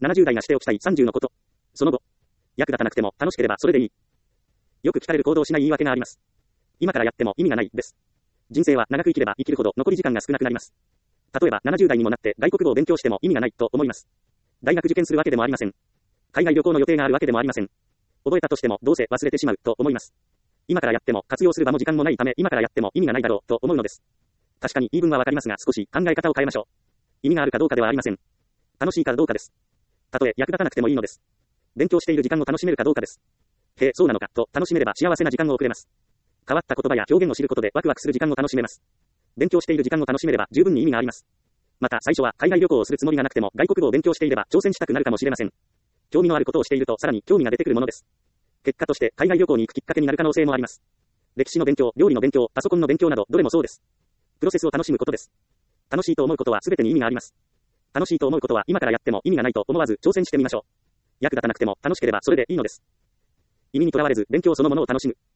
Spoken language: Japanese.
70代がしておきたい30のこと。その後。役立たなくても楽しければそれでいい。よく聞かれる行動しない言い訳があります。今からやっても意味がないです。人生は長く生きれば生きるほど残り時間が少なくなります。例えば70代にもなって外国語を勉強しても意味がないと思います。大学受験するわけでもありません。海外旅行の予定があるわけでもありません。覚えたとしてもどうせ忘れてしまうと思います。今からやっても活用する場も時間もないため今からやっても意味がないだろうと思うのです。確かに言い分はわかりますが少し考え方を変えましょう。意味があるかどうかではありません。楽しいかどうかです。たとえ役立たなくてもいいのです。勉強している時間を楽しめるかどうかです。へえ、そうなのかと楽しめれば幸せな時間を送れます。変わった言葉や表現を知ることでワクワクする時間を楽しめます。勉強している時間を楽しめれば十分に意味があります。また最初は海外旅行をするつもりがなくても外国語を勉強していれば挑戦したくなるかもしれません。興味のあることをしているとさらに興味が出てくるものです。結果として海外旅行に行くきっかけになる可能性もあります。歴史の勉強、料理の勉強、パソコンの勉強などどれもそうです。プロセスを楽しむことです。楽しいと思うことは全てに意味があります。楽しいと思うことは今からやっても意味がないと思わず挑戦してみましょう。役立たなくても楽しければそれでいいのです。意味にとらわれず勉強そのものを楽しむ。